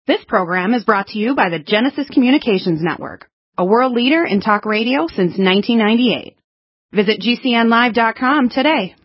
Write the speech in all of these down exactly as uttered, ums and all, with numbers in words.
This program is brought to you by the Genesis Communications Network, a world leader in talk radio since nineteen ninety-eight. Visit G C N live dot com today.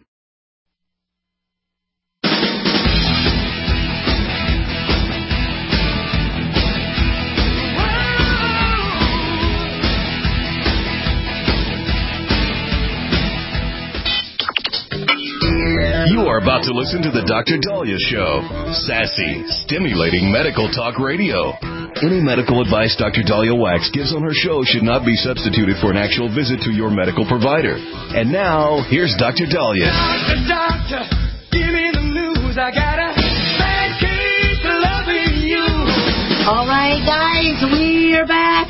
You are about to listen to the Doctor Dahlia Show. Sassy, stimulating medical talk radio. Any medical advice Doctor Dahlia Wax gives on her show should not be substituted for an actual visit to your medical provider. And now, here's Doctor Dahlia. Doctor, doctor, give me the news. I got a bad case of loving you. All right, guys, we are back.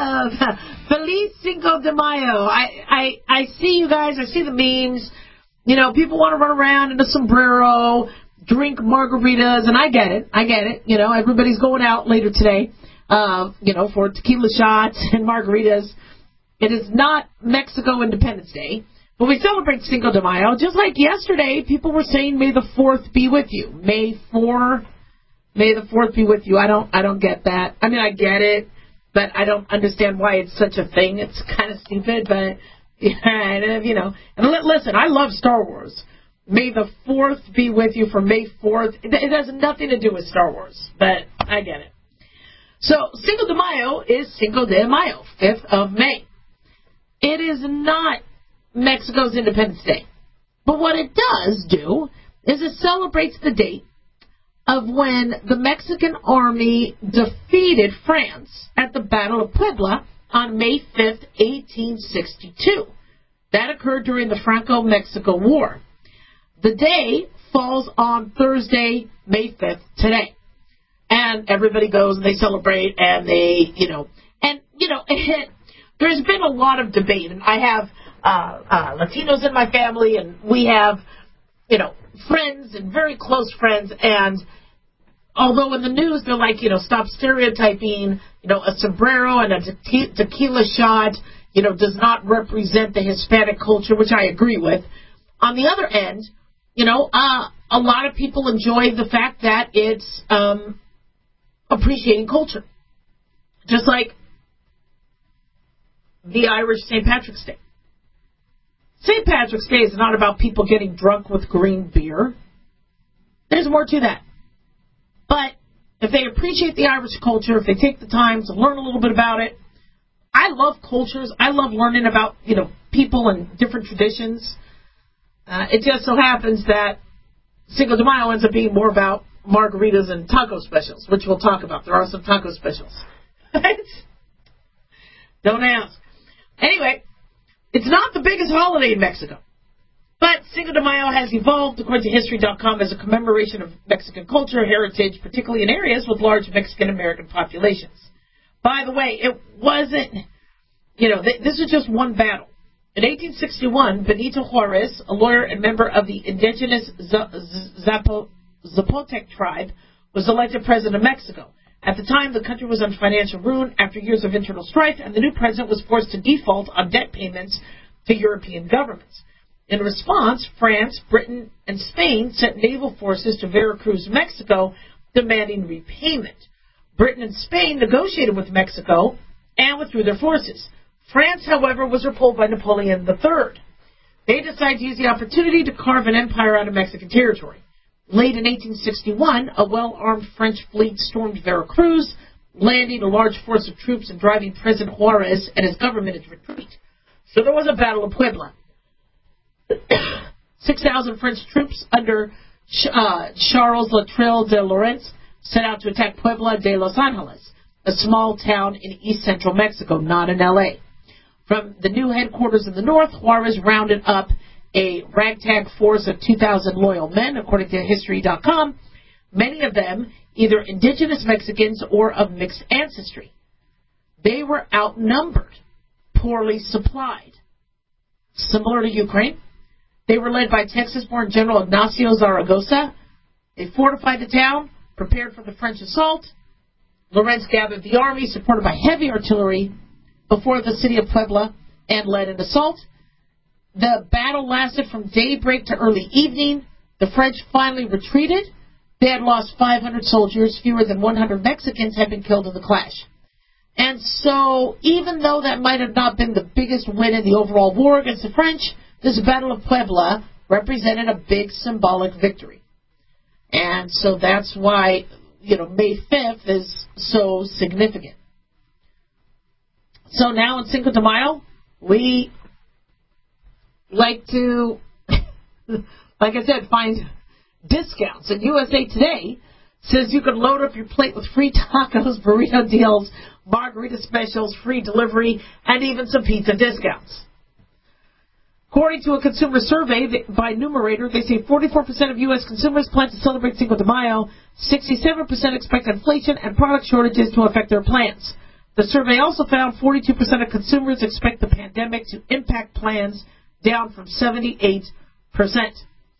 Feliz Cinco de Mayo. I, I, I see you guys. I see the memes. You know, people want to run around in a sombrero, drink margaritas, and I get it. I get it. You know, everybody's going out later today, uh, you know, for tequila shots and margaritas. It is not Mexico Independence Day, but we celebrate Cinco de Mayo. Just like yesterday, people were saying, May the fourth be with you. May fourth, May the fourth be with you. I don't, I don't get that. I mean, I get it, but I don't understand why it's such a thing. It's kind of stupid, but... Yeah, you know, and listen, I love Star Wars. May the fourth be with you for May fourth. It has nothing to do with Star Wars, but I get it. So, Cinco de Mayo is Cinco de Mayo, fifth of May. It is not Mexico's Independence Day. But what it does do is it celebrates the date of when the Mexican army defeated France at the Battle of Puebla on May fifth, eighteen sixty-two. That occurred during the Franco-Mexico War. The day falls on Thursday, May fifth, today. And everybody goes and they celebrate and they, you know, and, you know, it, there's been a lot of debate. And I have uh, uh, Latinos in my family, and we have, you know, friends and very close friends, and although in the news they're like, you know, stop stereotyping, you know, a sombrero and a te- tequila shot, you know, does not represent the Hispanic culture, which I agree with. On the other end, you know, uh, a lot of people enjoy the fact that it's um, appreciating culture. Just like the Irish Saint Patrick's Day. Saint Patrick's Day is not about people getting drunk with green beer. There's more to that. But if they appreciate the Irish culture, if they take the time to learn a little bit about it, I love cultures. I love learning about, you know, people and different traditions. Uh, it just so happens that Cinco de Mayo ends up being more about margaritas and taco specials, which we'll talk about. There are some taco specials. Don't ask. Anyway, it's not the biggest holiday in Mexico. But Cinco de Mayo has evolved, according to History dot com, as a commemoration of Mexican culture, heritage, particularly in areas with large Mexican-American populations. By the way, it wasn't, you know, th- this is just one battle. In eighteen sixty-one, Benito Juarez, a lawyer and member of the indigenous Z- Zapo- Zapotec tribe, was elected president of Mexico. At the time, the country was on financial ruin after years of internal strife, and the new president was forced to default on debt payments to European governments. In response, France, Britain, and Spain sent naval forces to Veracruz, Mexico, demanding repayment. Britain and Spain negotiated with Mexico and withdrew their forces. France, however, was repulsed by Napoleon the Third. They decided to use the opportunity to carve an empire out of Mexican territory. Late in eighteen sixty-one, a well-armed French fleet stormed Veracruz, landing a large force of troops and driving President Juarez and his government into retreat. So there was a Battle of Puebla. six thousand French troops under uh, Charles Latreille de Lorentz set out to attack Puebla de Los Angeles, a small town in east-central Mexico, not in L A. From the new headquarters in the north, Juarez rounded up a ragtag force of two thousand loyal men, according to History dot com, many of them either indigenous Mexicans or of mixed ancestry. They were outnumbered, poorly supplied. Similar to Ukraine, they were led by Texas-born General Ignacio Zaragoza. They fortified the town, prepared for the French assault. Lorentz gathered the army, supported by heavy artillery, before the city of Puebla and led an assault. The battle lasted from daybreak to early evening. The French finally retreated. they had lost five hundred soldiers. Fewer than one hundred Mexicans had been killed in the clash. And so, even though that might have not been the biggest win in the overall war against the French, this Battle of Puebla represented a big symbolic victory. And so that's why, you know, May fifth is so significant. So now in Cinco de Mayo, we like to, like I said, find discounts. And U S A Today says you can load up your plate with free tacos, burrito deals, margarita specials, free delivery, and even some pizza discounts. According to a consumer survey by Numerator, they say forty-four percent of U S consumers plan to celebrate Cinco de Mayo, sixty-seven percent expect inflation and product shortages to affect their plans. The survey also found forty-two percent of consumers expect the pandemic to impact plans, down from seventy-eight percent.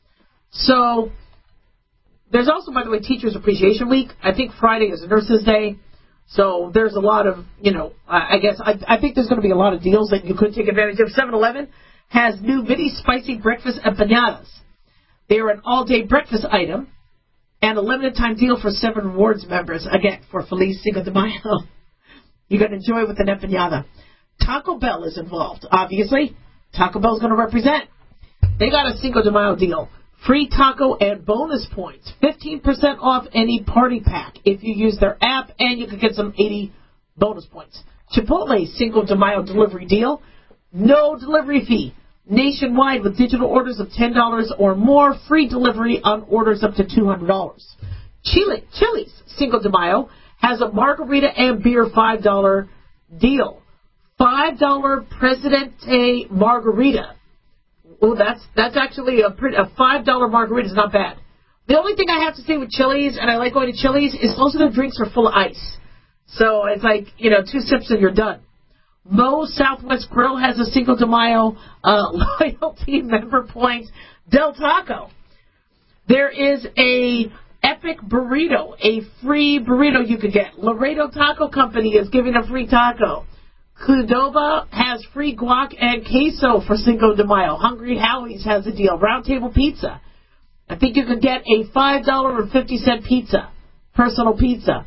So, there's also, by the way, Teachers Appreciation Week. I think Friday is Nurses Day. So there's a lot of, you know, I guess, I, I think there's going to be a lot of deals that you could take advantage of. seven eleven has new mini spicy breakfast empanadas. They are an all-day breakfast item and a limited-time deal for seven rewards members. Again, for Feliz Cinco de Mayo. You're going to enjoy with an empanada. Taco Bell is involved, obviously. Taco Bell's going to represent. They got a Cinco de Mayo deal. Free taco and bonus points. fifteen percent off any party pack if you use their app, and you can get some eighty bonus points. Chipotle Cinco de Mayo delivery deal. No delivery fee. Nationwide with digital orders of ten dollars or more. Free delivery on orders up to two hundred dollars. Chile, Chili's Cinco de Mayo has a margarita and beer five dollar deal. five dollar Presidente margarita. Oh, that's that's actually a pretty, a five dollar margarita is not bad. The only thing I have to say with Chili's, and I like going to Chili's, is most of their drinks are full of ice. So it's like, you know, two sips and you're done. Moe's Southwest Grill has a Cinco de Mayo uh, loyalty member points. Del Taco. There is a Epic Burrito, a free burrito you could get. Laredo Taco Company is giving a free taco. Qdoba has free guac and queso for Cinco de Mayo. Hungry Howie's has a deal. Round Table Pizza. I think you could get a five dollars and fifty cents pizza. Personal pizza.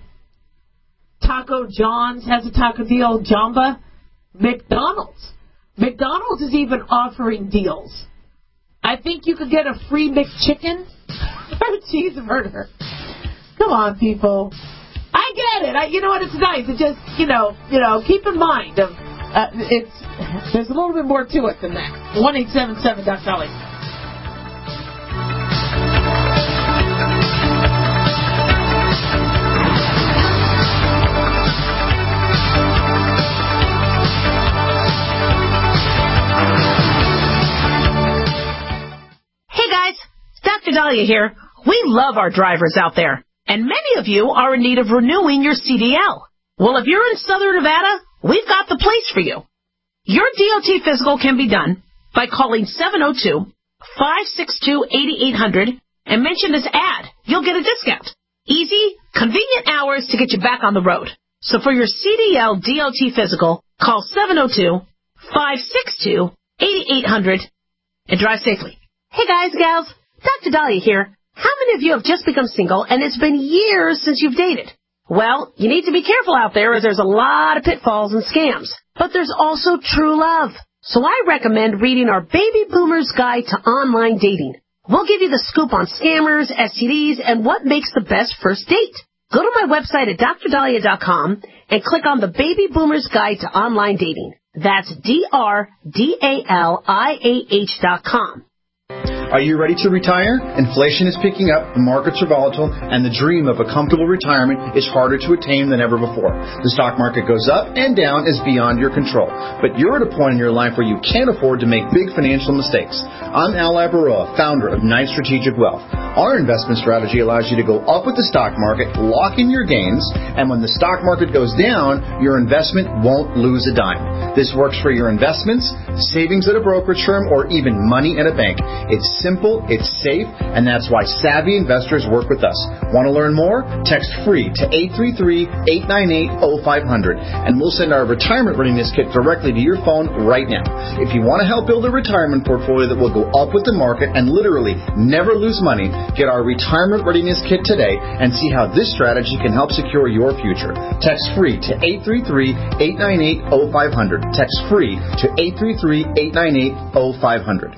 Taco John's has a taco deal. Jamba. McDonald's. McDonald's is even offering deals. I think you could get a free McChicken or a cheeseburger. Come on, people. I get it. I, you know what? It's nice. It just, you know, you know. Keep in mind, of uh, it's there's a little bit more to it than that. One eight seven seven Doc Dolly. Hey guys, Doctor Dahlia here. We love our drivers out there. And many of you are in need of renewing your C D L. Well, if you're in Southern Nevada, we've got the place for you. Your D O T physical can be done by calling seven oh two, five six two, eight eight hundred and mention this ad. You'll get a discount. Easy, convenient hours to get you back on the road. So for your C D L D O T physical, call seven oh two, five six two, eight eight hundred and drive safely. Hey guys, gals, Doctor Dahlia here. How many of you have just become single and it's been years since you've dated? Well, you need to be careful out there as there's a lot of pitfalls and scams. But there's also true love. So I recommend reading our Baby Boomer's Guide to Online Dating. We'll give you the scoop on scammers, S T Ds, and what makes the best first date. Go to my website at dr dahlia dot com and click on the Baby Boomer's Guide to Online Dating. That's D R D A L I A H dot com. Are you ready to retire? Inflation is picking up, the markets are volatile, and the dream of a comfortable retirement is harder to attain than ever before. The stock market goes up and down is beyond your control. But you're at a point in your life where you can't afford to make big financial mistakes. I'm Al Labaroa, founder of Knight Strategic Wealth. Our investment strategy allows you to go up with the stock market, lock in your gains, and when the stock market goes down, your investment won't lose a dime. This works for your investments, savings at a brokerage firm, or even money in a bank. It's simple, it's safe, and that's why savvy investors work with us. Want to learn more? Text FREE to eight three three, eight nine eight, oh five hundred, and we'll send our retirement readiness kit directly to your phone right now. If you want to help build a retirement portfolio that will go up with the market and literally never lose money, get our retirement readiness kit today and see how this strategy can help secure your future. Text FREE to eight three three, eight nine eight, oh five hundred. Text FREE to eight three three, eight nine eight, oh five hundred.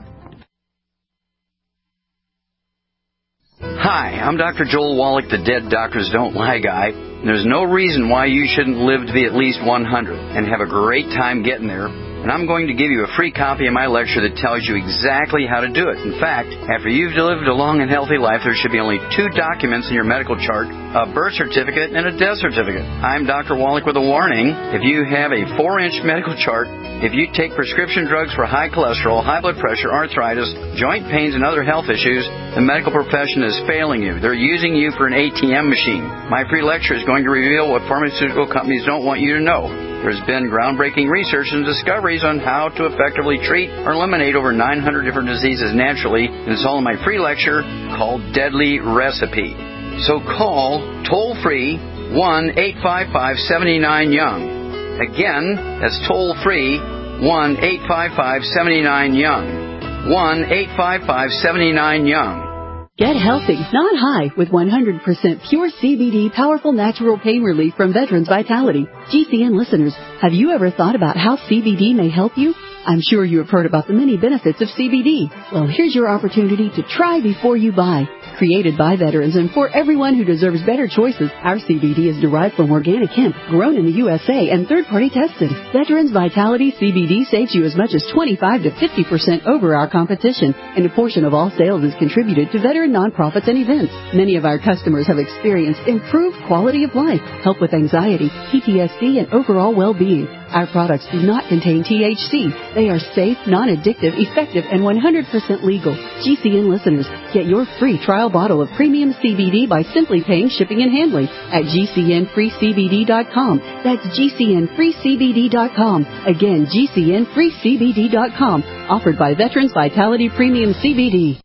Hi, I'm Doctor Joel Wallach, the Dead Doctors Don't Lie guy. There's no reason why you shouldn't live to be at least one hundred and have a great time getting there. And I'm going to give you a free copy of my lecture that tells you exactly how to do it. In fact, after you've lived a long and healthy life, there should be only two documents in your medical chart, a birth certificate and a death certificate. I'm Doctor Wallach with a warning. If you have a four-inch medical chart, if you take prescription drugs for high cholesterol, high blood pressure, arthritis, joint pains, and other health issues, the medical profession is failing you. They're using you for an A T M machine. My free lecture is going to reveal what pharmaceutical companies don't want you to know. There's been groundbreaking research and discoveries on how to effectively treat or eliminate over nine hundred different diseases naturally, and it's all in my free lecture called Deadly Recipe. So call toll-free one eight five five, seven nine, young. Again, that's toll-free one eight five five, seven nine, young. one eight five five, seven nine, young. Get healthy, not high, with one hundred percent pure C B D powerful natural pain relief from Veterans Vitality. G C N listeners, have you ever thought about how C B D may help you? I'm sure you have heard about the many benefits of C B D. Well, here's your opportunity to try before you buy. Created by veterans and for everyone who deserves better choices, our C B D is derived from organic hemp, grown in the U S A, and third-party tested. Veterans Vitality C B D saves you as much as twenty-five to fifty percent over our competition, and a portion of all sales is contributed to veteran nonprofits and events. Many of our customers have experienced improved quality of life, help with anxiety, P T S D, and overall well-being. Our products do not contain T H C. They are safe, non-addictive, effective, and one hundred percent legal. G C N listeners, get your free trial bottle of premium C B D by simply paying shipping and handling at G C N free C B D dot com. That's G C N free C B D dot com. Again, G C N free C B D dot com. Offered by Veterans Vitality Premium C B D.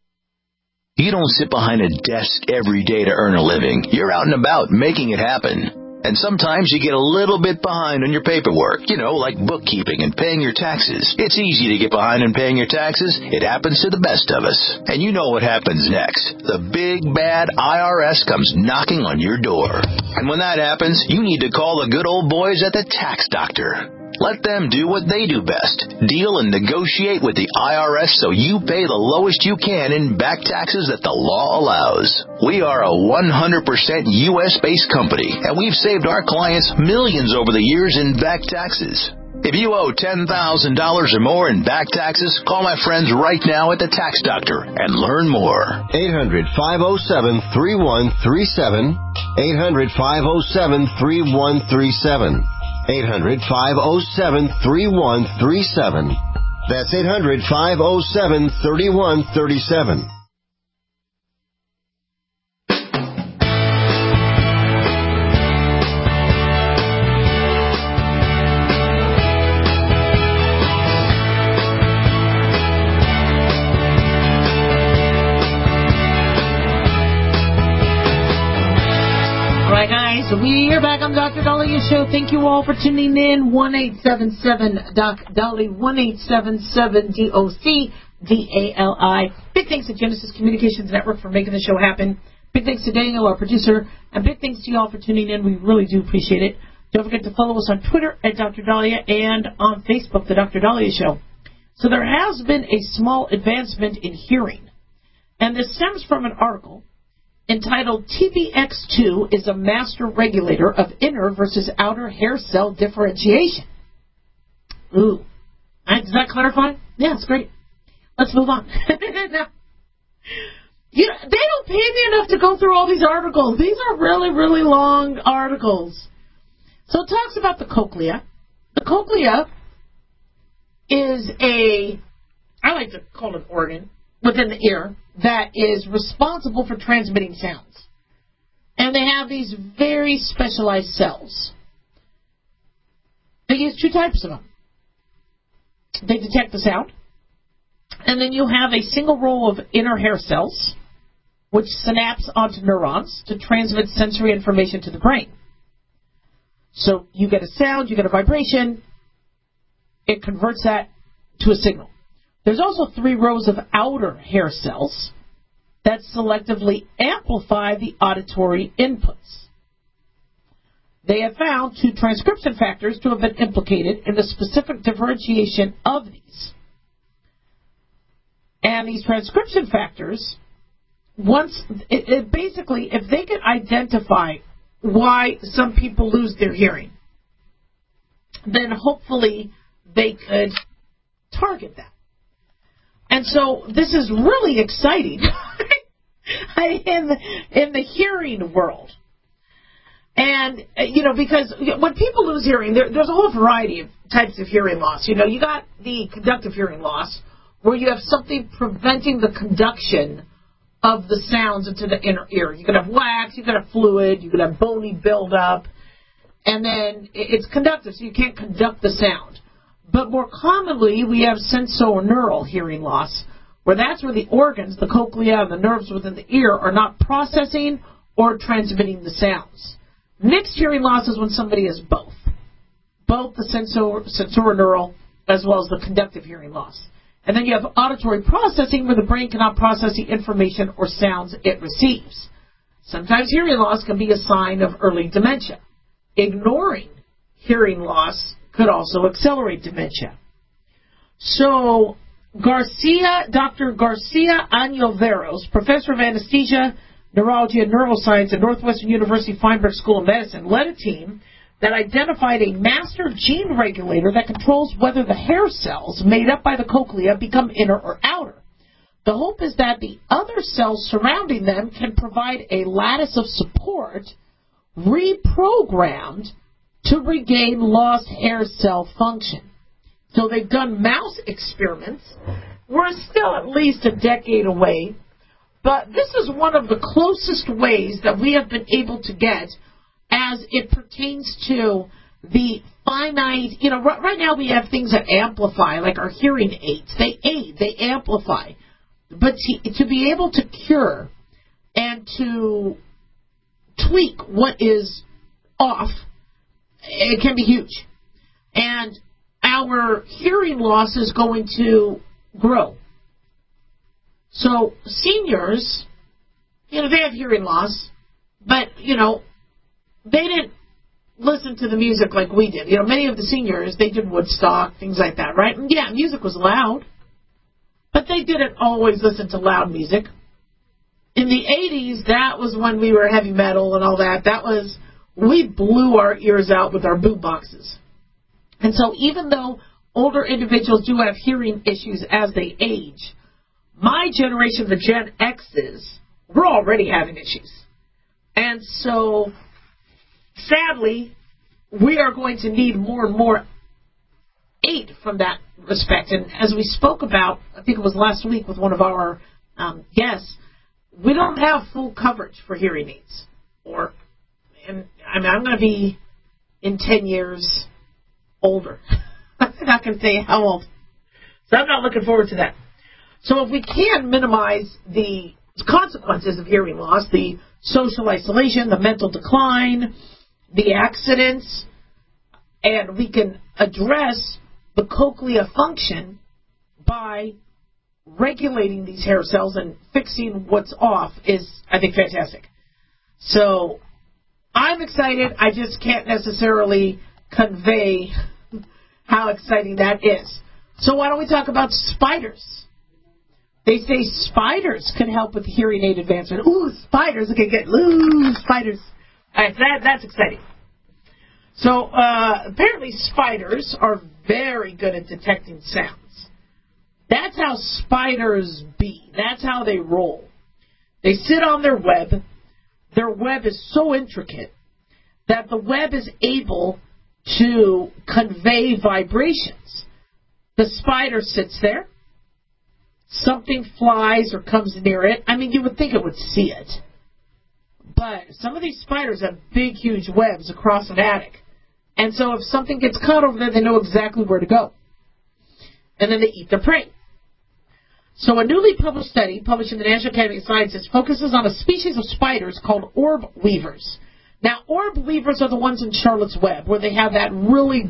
You don't sit behind a desk every day to earn a living. You're out and about making it happen. And sometimes you get a little bit behind on your paperwork, you know, like bookkeeping and paying your taxes. It's easy to get behind on paying your taxes. It happens to the best of us. And you know what happens next. The big, bad I R S comes knocking on your door. And when that happens, you need to call the good old boys at the Tax Doctor. Let them do what they do best. Deal and negotiate with the I R S so you pay the lowest you can in back taxes that the law allows. We are a one hundred percent U S-based company, and we've saved our clients millions over the years in back taxes. If you owe ten thousand dollars or more in back taxes, call my friends right now at the Tax Doctor and learn more. eight hundred, five oh seven, three one three seven. eight hundred, five oh seven, three one three seven. eight hundred, five oh seven, three one three seven. That's eight hundred, five oh seven, three one three seven. We're back on Doctor Dahlia Show. Thank you all for tuning in. one eight seven seven Doc Dahlia, one eight seven seven D O C D A L I. Big thanks to Genesis Communications Network for making the show happen. Big thanks to Daniel, our producer. And big thanks to you all for tuning in. We really do appreciate it. Don't forget to follow us on Twitter at Doctor Dahlia and on Facebook, The Doctor Dahlia Show. So there has been a small advancement in hearing. And this stems from an article entitled T B X two is a master regulator of inner versus outer hair cell differentiation. Ooh. Does that clarify? Yeah, it's great. Let's move on. Now, you know, they don't pay me enough to go through all these articles. These are really, really long articles. So it talks about the cochlea. The cochlea is a, I like to call it an organ within the ear that is responsible for transmitting sounds. And they have these very specialized cells. They use two types of them. they detect the sound. And then you have a single row of inner hair cells, which synapse onto neurons to transmit sensory information to the brain. So you get a sound, you get a vibration, it converts that to a signal. There's also three rows of outer hair cells that selectively amplify the auditory inputs. They have found two transcription factors to have been implicated in the specific differentiation of these. And these transcription factors, once it, it basically, if they can identify why some people lose their hearing, then hopefully they could target that. And so this is really exciting in the, in the hearing world. And, you know, because when people lose hearing, there, there's a whole variety of types of hearing loss. You know, you got the conductive hearing loss, where you have something preventing the conduction of the sounds into the inner ear. You could have wax, you could have fluid, you could have bony buildup, and then it's conductive, so you can't conduct the sound. But more commonly, we have sensorineural hearing loss, where that's where the organs, the cochlea and the nerves within the ear, are not processing or transmitting the sounds. Mixed hearing loss is when somebody has both, both the sensor, sensorineural as well as the conductive hearing loss. And then you have auditory processing, where the brain cannot process the information or sounds it receives. Sometimes hearing loss can be a sign of early dementia. Ignoring hearing loss could also accelerate dementia. So Garcia, Doctor Garcia Añoveros, professor of anesthesia, neurology, and neuroscience at Northwestern University Feinberg School of Medicine, led a team that identified a master gene regulator that controls whether the hair cells made up by the cochlea become inner or outer. The hope is that the other cells surrounding them can provide a lattice of support reprogrammed to regain lost hair cell function. So they've done mouse experiments. We're still at least a decade away, but this is one of the closest ways that we have been able to get as it pertains to the finite, you know, right, right now we have things that amplify, like our hearing aids. They aid, they amplify. But to, to be able to cure and to tweak what is off, it can be huge. And our hearing loss is going to grow. So seniors, you know, they have hearing loss, but, you know, they didn't listen to the music like we did. You know, many of the seniors, they did Woodstock, things like that, right? And yeah, music was loud, but they didn't always listen to loud music. In the eighties, that was when we were heavy metal and all that. That was, we blew our ears out with our boot boxes. And so even though older individuals do have hearing issues as they age, my generation, the Gen X's, we're already having issues. And so sadly, we are going to need more and more aid from that respect. And as we spoke about, I think it was last week with one of our um, guests, we don't have full coverage for hearing aids. Or, and I mean, I'm going to be in ten years older. I'm not going to say how old. So I'm not looking forward to that. So if we can minimize the consequences of hearing loss, the social isolation, the mental decline, the accidents, and we can address the cochlea function by regulating these hair cells and fixing what's off, is, I think, fantastic. So I'm excited. I just can't necessarily convey how exciting that is. So why don't we talk about spiders? They say spiders can help with hearing aid advancement. Ooh, spiders. Okay, get, ooh, spiders. All right, that, that's exciting. So uh, apparently spiders are very good at detecting sounds. That's how spiders be. That's how they roll. They sit on their web. Their web is so intricate that the web is able to convey vibrations. The spider sits there. Something flies or comes near it. I mean, you would think it would see it. But some of these spiders have big, huge webs across an attic. And so if something gets caught over there, they know exactly where to go. and then they eat their prey. So a newly published study, published in the National Academy of Sciences, focuses on a species of spiders called orb weavers. Now, orb weavers are the ones in Charlotte's Web, where they have that really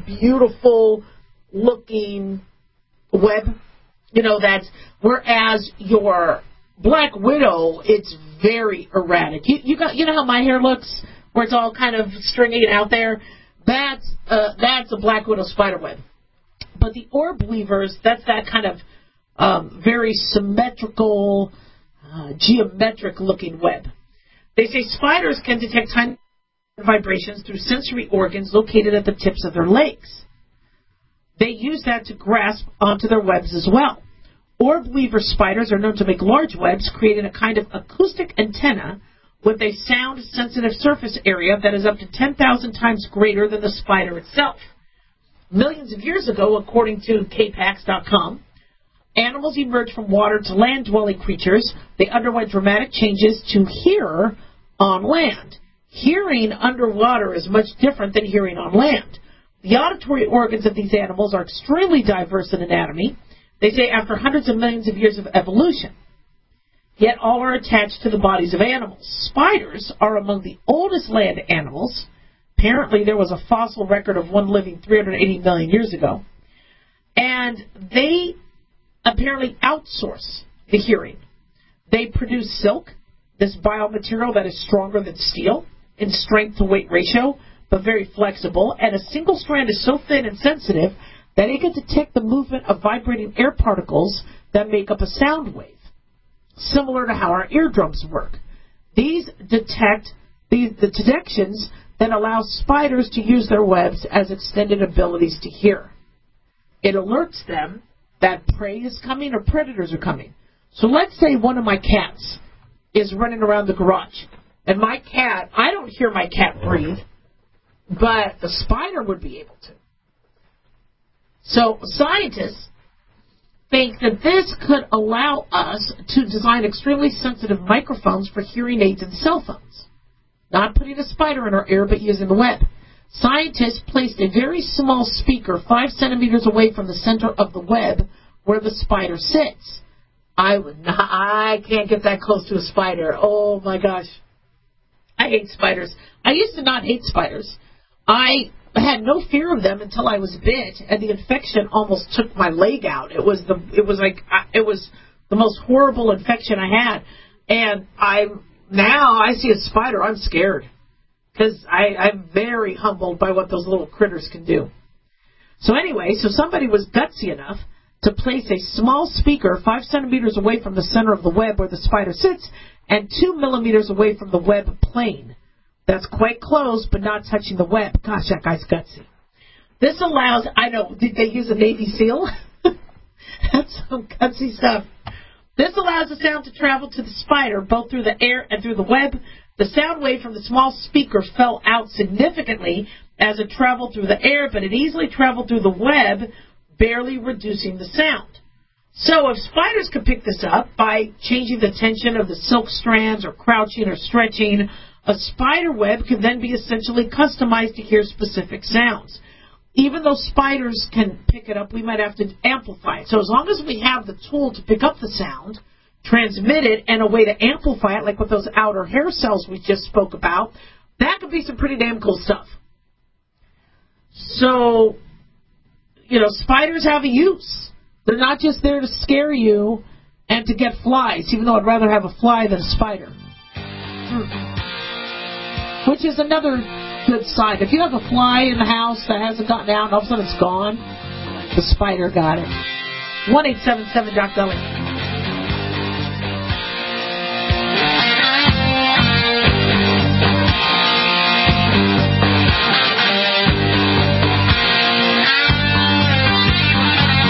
beautiful-looking web. You know, that's, whereas your black widow, it's very erratic. You, you, got, you know how my hair looks, where it's all kind of stringy and out there? That's, uh, that's a black widow spider web. But the orb weavers, that's that kind of um, very symmetrical, uh, geometric-looking web. They say spiders can detect tiny vibrations through sensory organs located at the tips of their legs. They use that to grasp onto their webs as well. Orb weaver spiders are known to make large webs, creating a kind of acoustic antenna with a sound-sensitive surface area that is up to ten thousand times greater than the spider itself. Millions of years ago, according to K PAX dot com, animals emerged from water to land-dwelling creatures. They underwent dramatic changes to hear on land. Hearing underwater is much different than hearing on land. The auditory organs of these animals are extremely diverse in anatomy. They say after hundreds of millions of years of evolution. Yet all are attached to the bodies of animals. Spiders are among the oldest land animals. Apparently there was a fossil record of one living three hundred eighty million years ago. And they apparently outsource the hearing. They produce silk, this biomaterial that is stronger than steel in strength to weight ratio, but very flexible, and a single strand is so thin and sensitive that it can detect the movement of vibrating air particles that make up a sound wave, similar to how our eardrums work. These detect these, the detections then allow spiders to use their webs as extended abilities to hear. It alerts them that prey is coming or predators are coming. So let's say one of my cats is running around the garage, and my cat, I don't hear my cat breathe, but the spider would be able to. So scientists think that this could allow us to design extremely sensitive microphones for hearing aids and cell phones. Not putting a spider in our ear, but using the web. Scientists placed a very small speaker five centimeters away from the center of the web where the spider sits. I would not, I can't get that close to a spider. Oh my gosh. I hate spiders. I used to not hate spiders. I had no fear of them until I was bit, and the infection almost took my leg out. It was the, it was like, it was the most horrible infection I had. And I, now I see a spider, I'm scared. Because I'm very humbled by what those little critters can do. So anyway, so somebody was gutsy enough to place a small speaker five centimeters away from the center of the web where the spider sits, and two millimeters away from the web plane. That's quite close, but not touching the web. Gosh, that guy's gutsy. This allows, I know, did they use a Navy SEAL? That's some gutsy stuff. This allows the sound to travel to the spider, both through the air and through the web. The sound wave from the small speaker fell out significantly as it traveled through the air, but it easily traveled through the web, barely reducing the sound. So if spiders could pick this up by changing the tension of the silk strands or crouching or stretching, a spider web can then be essentially customized to hear specific sounds. Even though spiders can pick it up, we might have to amplify it. So as long as we have the tool to pick up the sound, transmit it, and a way to amplify it, like with those outer hair cells we just spoke about, that could be some pretty damn cool stuff. So, you know, spiders have a use. They're not just there to scare you and to get flies, even though I'd rather have a fly than a spider. Hmm. Which is another good sign. If you have a fly in the house that hasn't gotten out and all of a sudden it's gone, the spider got it. one eight seven seven Doc Gully.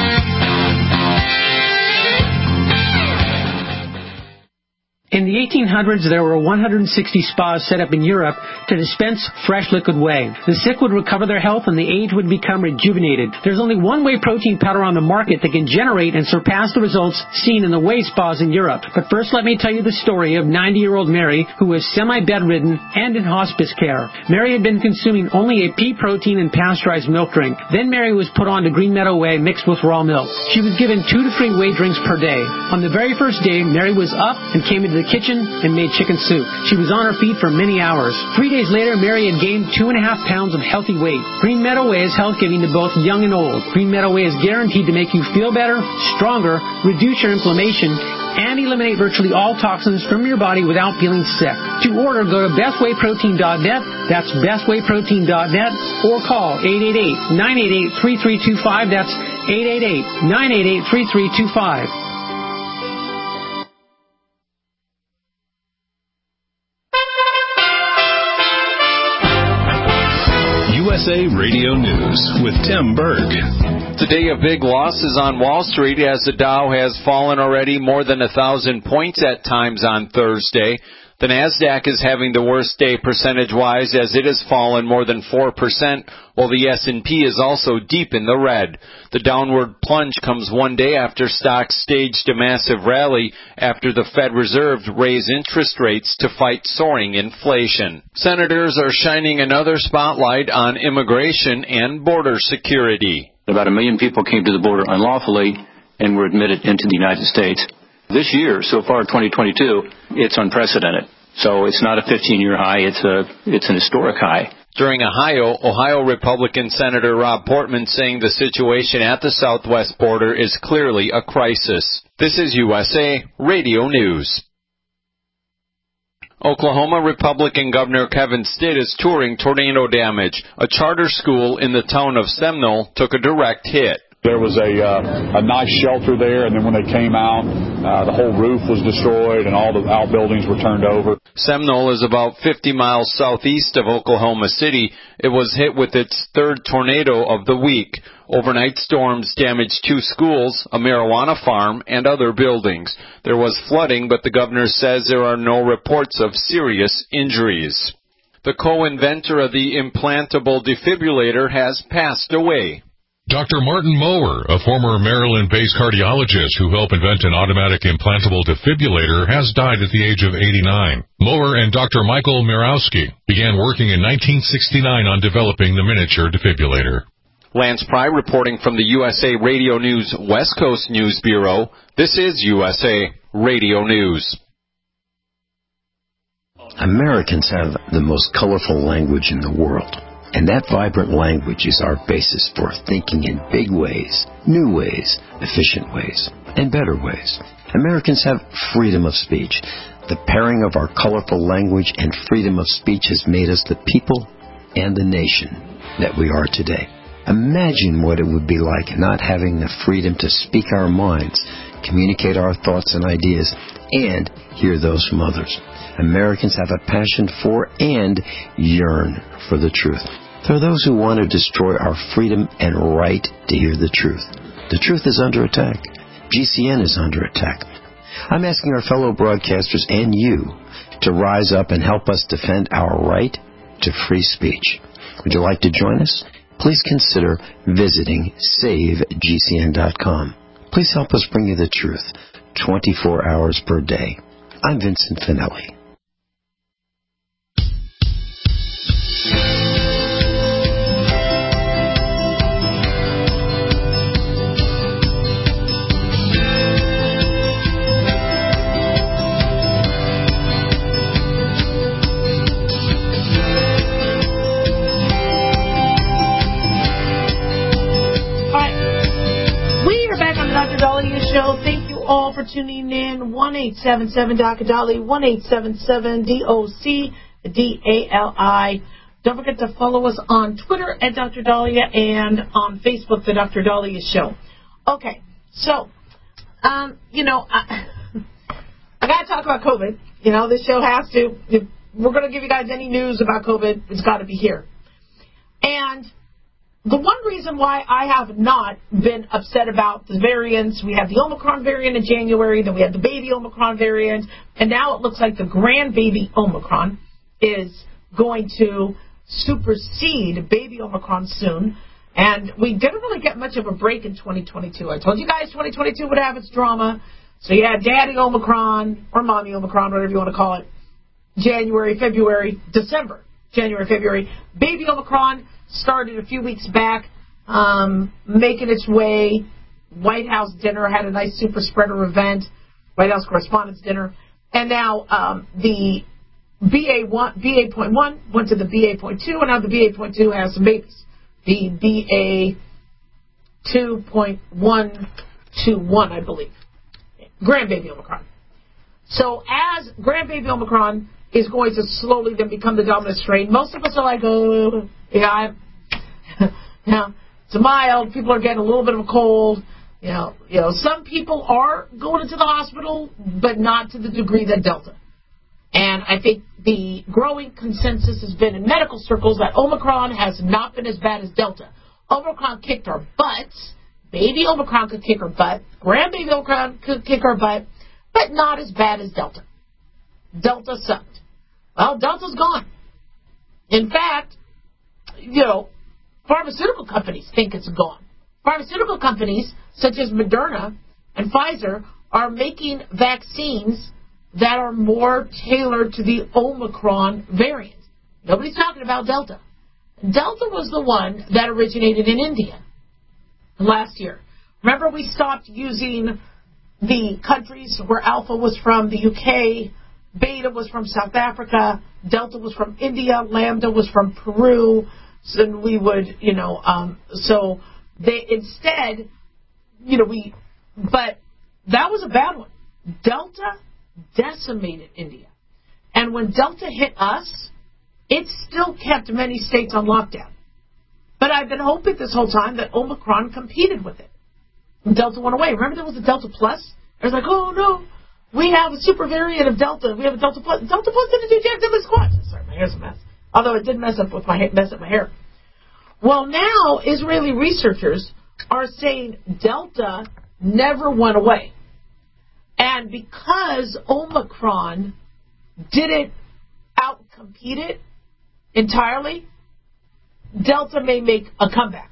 In the eighteen hundreds, there were one hundred sixty spas set up in Europe to dispense fresh liquid whey. The sick would recover their health and the aged would become rejuvenated. There's only one whey protein powder on the market that can generate and surpass the results seen in the whey spas in Europe. But first, let me tell you the story of ninety-year-old Mary, who was semi-bedridden and in hospice care. Mary had been consuming only a pea protein and pasteurized milk drink. Then Mary was put on to Green Meadow Whey mixed with raw milk. She was given two to three whey drinks per day. On the very first day, Mary was up and came into the kitchen and made chicken soup. She was on her feet for many hours. Three days later, Mary had gained two and a half pounds of healthy weight. Green Meadow Whey is health-giving to both young and old. Green Meadow Whey is guaranteed to make you feel better, stronger, reduce your inflammation, and eliminate virtually all toxins from your body without feeling sick. To order, go to best whey protein dot net. That's best whey protein dot net, or call eight eight eight, nine eight eight, three three two five. That's eight eight eight, nine eight eight, three three two five. U S A Radio News with Tim Berg. Today, a big losses on Wall Street as the Dow has fallen already more than a thousand points at times on Thursday. The NASDAQ is having the worst day percentage-wise as it has fallen more than four percent, while the S and P is also deep in the red. The downward plunge comes one day after stocks staged a massive rally after the Fed Reserve raised interest rates to fight soaring inflation. Senators are shining another spotlight on immigration and border security. About a million people came to the border unlawfully and were admitted into the United States. This year, so far, twenty twenty-two, it's unprecedented. So it's not a fifteen-year high, it's a it's an historic high. During Ohio, Ohio Republican Senator Rob Portman saying the situation at the southwest border is clearly a crisis. This is U S A Radio News. Oklahoma Republican Governor Kevin Stitt is touring tornado damage. A charter school in the town of Seminole took a direct hit. There was a uh, a nice shelter there, and then when they came out, uh, the whole roof was destroyed and all the outbuildings were turned over. Seminole is about fifty miles southeast of Oklahoma City. It was hit with its third tornado of the week. Overnight storms damaged two schools, a marijuana farm, and other buildings. There was flooding, but the governor says there are no reports of serious injuries. The co-inventor of the implantable defibrillator has passed away. Doctor Martin Mower, a former Maryland-based cardiologist who helped invent an automatic implantable defibrillator, has died at the age of eighty-nine. Mower and Doctor Michael Mirowski began working in nineteen sixty-nine on developing the miniature defibrillator. Lance Pry reporting from the U S A Radio News West Coast News Bureau. This is U S A Radio News. Americans have the most colorful language in the world. And that vibrant language is our basis for thinking in big ways, new ways, efficient ways, and better ways. Americans have freedom of speech. The pairing of our colorful language and freedom of speech has made us the people and the nation that we are today. Imagine what it would be like not having the freedom to speak our minds, communicate our thoughts and ideas, and hear those from others. Americans have a passion for and yearn for the truth. There are those who want to destroy our freedom and right to hear the truth. The truth is under attack. G C N is under attack. I'm asking our fellow broadcasters and you to rise up and help us defend our right to free speech. Would you like to join us? Please consider visiting save G C N dot com. Please help us bring you the truth twenty-four hours per day. I'm Vincent Finelli. Show. Thank you all for tuning in. one eight seven seven D O C Dolly, one eight seven seven D O C D A L I. Don't forget to follow us on Twitter at Doctor Dahlia and on Facebook, The Doctor Dahlia Show. Okay, so, um, you know, I, I got to talk about COVID. You know, this show has to. If we're going to give you guys any news about COVID, it's got to be here. And the one reason why I have not been upset about the variants, we had the Omicron variant in January, then we had the baby Omicron variant, and now it looks like the grandbaby Omicron is going to supersede baby Omicron soon. And we didn't really get much of a break in twenty twenty-two. I told you guys twenty twenty-two would have its drama. So you had Daddy Omicron, or Mommy Omicron, whatever you want to call it, January, February, December, January, February. Baby Omicron started a few weeks back, um, making its way. White House dinner had a nice super spreader event, White House Correspondents' Dinner. And now um, the B A one, B A point one went to the B A point two, and now the B A point two has some babies. The B A two point one two one, I believe. Grandbaby Omicron. So as grandbaby Omicron is going to slowly then become the dominant strain, most of us are like, oh, yeah, I'm, yeah, it's mild. People are getting a little bit of a cold. You know, you know, some people are going into the hospital, but not to the degree that Delta. And I think the growing consensus has been in medical circles that Omicron has not been as bad as Delta. Omicron kicked our butts. Baby Omicron could kick our butt. Grandbaby Omicron could kick our butt, but not as bad as Delta. Delta sucked. Well, Delta's gone. In fact, you know, pharmaceutical companies think it's gone. Pharmaceutical companies such as Moderna and Pfizer are making vaccines that are more tailored to the Omicron variant. Nobody's talking about Delta. Delta was the one that originated in India last year. Remember, we stopped using the countries where Alpha was from, the U K, Beta was from South Africa, Delta was from India, Lambda was from Peru. So we would, you know, um, so they instead, you know, we, but that was a bad one. Delta decimated India. And when Delta hit us, it still kept many states on lockdown. But I've been hoping this whole time that Omicron competed with it. And Delta went away. Remember there was a Delta Plus? I was like, oh no, we have a super variant of Delta. We have a Delta Plus. Delta Plus didn't do jack diddly squat. Sorry, my hair's a mess. Although it did mess up with my mess up my hair. Well, now Israeli researchers are saying Delta never went away. And because Omicron didn't outcompete it entirely, Delta may make a comeback.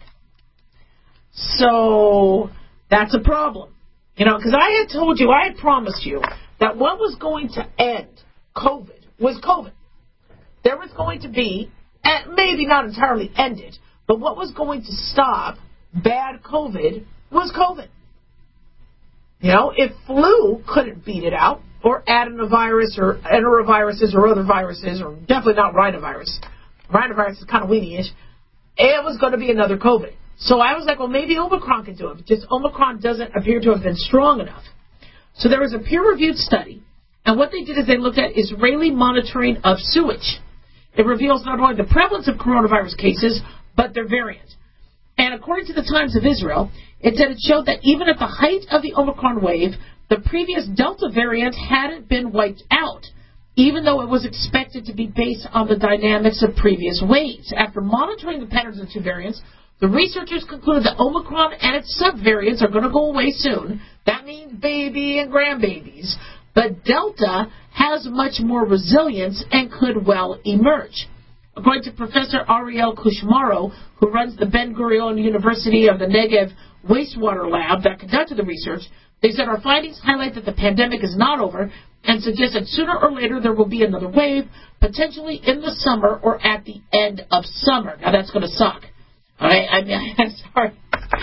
So that's a problem. You know, because I had told you, I had promised you that what was going to end COVID was COVID. There was going to be, and maybe not entirely end it, but what was going to stop bad COVID was COVID. You know, if flu couldn't beat it out, or adenovirus or enteroviruses or other viruses, or definitely not rhinovirus. Rhinovirus is kind of weenie-ish. It was going to be another COVID. So I was like, well, maybe Omicron can do it. But just Omicron doesn't appear to have been strong enough. So there was a peer-reviewed study, and what they did is they looked at Israeli monitoring of sewage. It reveals not only the prevalence of coronavirus cases, but their variant. And according to the Times of Israel, it said it showed that even at the height of the Omicron wave, the previous Delta variant hadn't been wiped out, even though it was expected to be based on the dynamics of previous waves. After monitoring the patterns of the two variants, the researchers concluded that Omicron and its subvariants are going to go away soon. That means baby and grandbabies. But Delta has much more resilience and could well emerge. According to Professor Ariel Kushmaro, who runs the Ben-Gurion University of the Negev Wastewater Lab that conducted the research, they said our findings highlight that the pandemic is not over and suggest that sooner or later there will be another wave, potentially in the summer or at the end of summer. Now that's going to suck. All right? I mean, I'm sorry.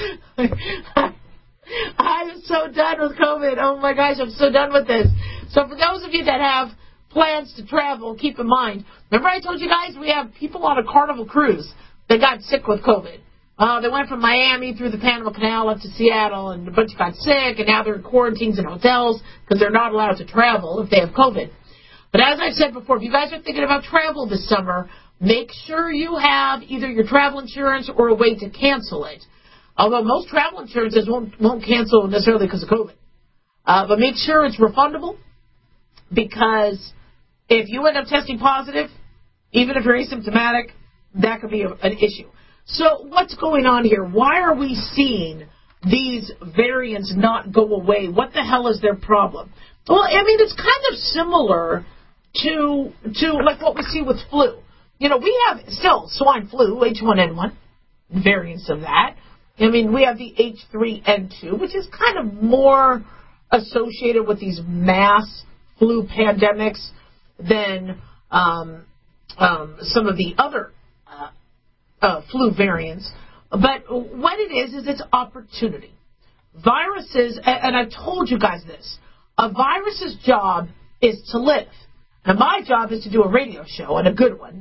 I'm so done with COVID. Oh my gosh, I'm so done with this. So for those of you that have plans to travel, keep in mind, remember I told you guys we have people on a Carnival cruise that got sick with COVID. Uh, they went from Miami through the Panama Canal up to Seattle, and a bunch got sick, and now they're in quarantines in hotels because they're not allowed to travel if they have COVID. But as I've said before, if you guys are thinking about travel this summer, make sure you have either your travel insurance or a way to cancel it. Although most travel insurances won't, won't cancel necessarily because of COVID. Uh, but make sure it's refundable, because if you end up testing positive, even if you're asymptomatic, that could be a, an issue. So what's going on here? Why are we seeing these variants not go away? What the hell is their problem? Well, I mean, it's kind of similar to to like what we see with flu. You know, we have still swine flu, H one N one, variants of that. I mean, we have the H three N two, which is kind of more associated with these mass flu pandemics than um, um, some of the other uh, uh, flu variants. But what it is, is it's opportunity. Viruses, and I've told you guys this, a virus's job is to live. And my job is to do a radio show, and a good one.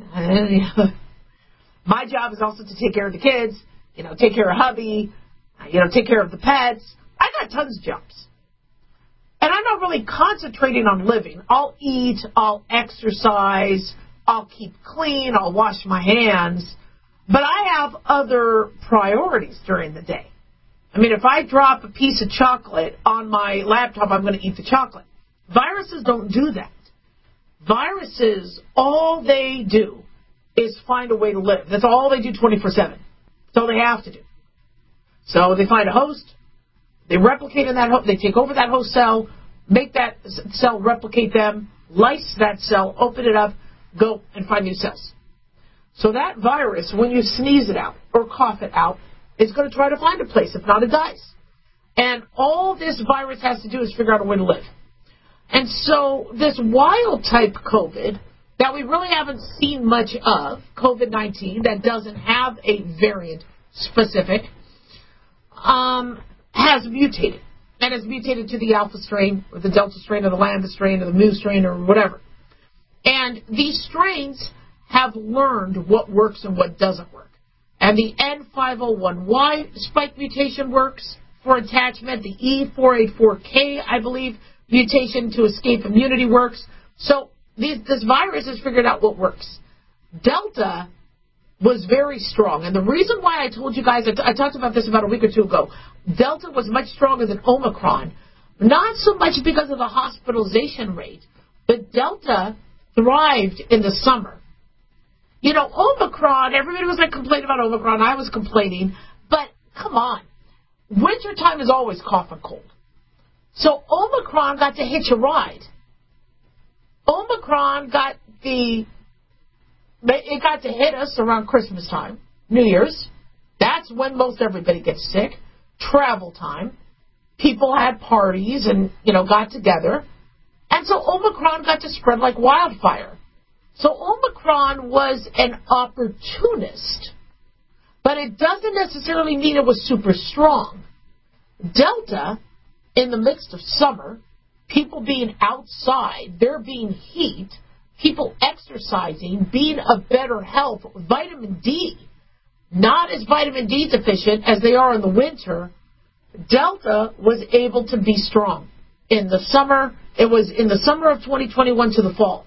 My job is also to take care of the kids, you know, take care of hubby, you know, take care of the pets. I got tons of jobs. And I'm not really concentrating on living. I'll eat, I'll exercise, I'll keep clean, I'll wash my hands. But I have other priorities during the day. I mean, if I drop a piece of chocolate on my laptop, I'm going to eat the chocolate. Viruses don't do that. Viruses, all they do is find a way to live. That's all they do twenty-four seven. That's all they have to do. So they find a host, they replicate in that host, they take over that host cell, make that cell replicate them, lyse that cell, open it up, go and find new cells. So that virus, when you sneeze it out or cough it out, is going to try to find a place. If not, it dies. And all this virus has to do is figure out a way to live. And so this wild-type COVID that we really haven't seen much of, COVID nineteen, that doesn't have a variant specific, um, has mutated. And has mutated to the alpha strain, or the delta strain, or the lambda strain, or the mu strain, or whatever. And these strains have learned what works and what doesn't work. And the N five oh one Y spike mutation works for attachment. The E four eighty-four K, I believe, mutation to escape immunity works. So these, this virus has figured out what works. Delta was very strong. And the reason why I told you guys, I, t- I talked about this about a week or two ago, Delta was much stronger than Omicron, not so much because of the hospitalization rate, but Delta thrived in the summer. You know, Omicron, everybody was like complaining about Omicron. I was complaining. But come on. Wintertime is always cough and cold. So Omicron got to hitch a ride. Omicron got the, it got to hit us around Christmas time, New Year's. That's when most everybody gets sick. Travel time. People had parties and, you know, got together. And so Omicron got to spread like wildfire. So Omicron was an opportunist, but it doesn't necessarily mean it was super strong. Delta, in the midst of summer, people being outside, there being heat, people exercising, being of better health, vitamin D, not as vitamin D deficient as they are in the winter, Delta was able to be strong. In the summer, it was in the summer of twenty twenty-one to the fall.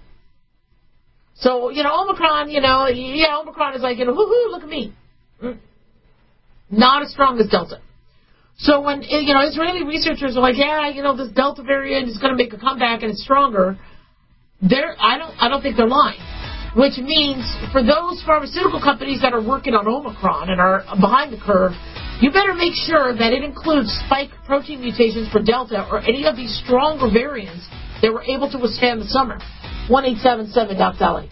So, you know, Omicron, you know, yeah, Omicron is like, you know, whoo-hoo, look at me. Not as strong as Delta. So when, you know, Israeli researchers are like, yeah, you know, this Delta variant is going to make a comeback and it's stronger, they're, I don't, I don't think they're lying. Which means for those pharmaceutical companies that are working on Omicron and are behind the curve, you better make sure that it includes spike protein mutations for Delta or any of these stronger variants that were able to withstand the summer. one eight seven seven Doc Dolly.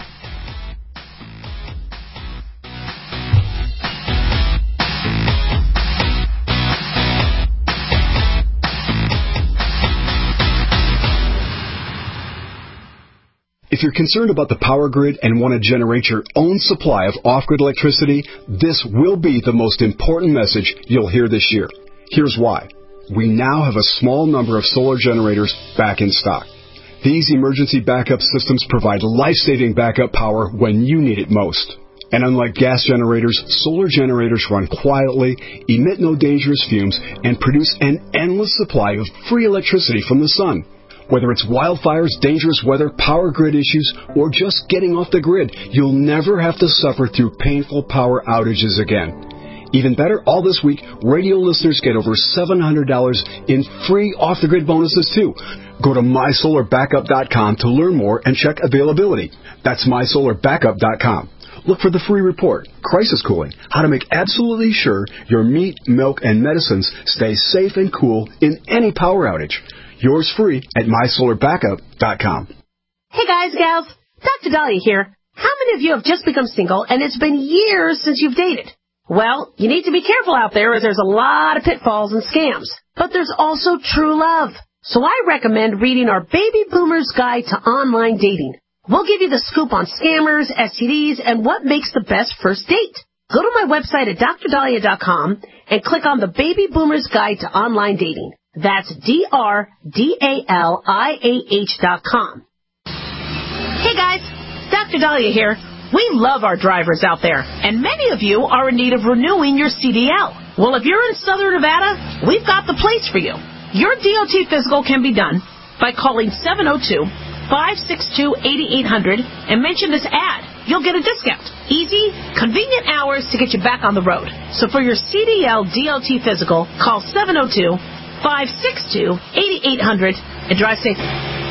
If you're concerned about the power grid and want to generate your own supply of off-grid electricity, this will be the most important message you'll hear this year. Here's why. We now have a small number of solar generators back in stock. These emergency backup systems provide life-saving backup power when you need it most. And unlike gas generators, solar generators run quietly, emit no dangerous fumes, and produce an endless supply of free electricity from the sun. Whether it's wildfires, dangerous weather, power grid issues, or just getting off the grid, you'll never have to suffer through painful power outages again. Even better, all this week, radio listeners get over seven hundred dollars in free off-the-grid bonuses, too. Go to my solar backup dot com to learn more and check availability. That's my solar backup dot com. look for the free report, Crisis Cooling, how to make absolutely sure your meat, milk, and medicines stay safe and cool in any power outage. Yours free at my solar backup dot com. Hey guys, gals, Doctor Dahlia here. How many of you have just become single and it's been years since you've dated? Well, you need to be careful out there as there's a lot of pitfalls and scams. But there's also true love. So I recommend reading our Baby Boomer's Guide to Online Dating. We'll give you the scoop on scammers, S T Ds, and what makes the best first date. Go to my website at dr dahlia dot com and click on the Baby Boomer's Guide to Online Dating. That's D R D A L I A H dot com. Hey guys, Doctor Dahlia here. We love our drivers out there, and many of you are in need of renewing your C D L. Well, if you're in Southern Nevada, we've got the place for you. Your D O T physical can be done by calling seven oh two, five six two, eight eight zero zero and mention this ad. You'll get a discount. Easy, convenient hours to get you back on the road. So for your C D L D O T physical, call seven oh two, five six two, eight eight zero zero and drive safe.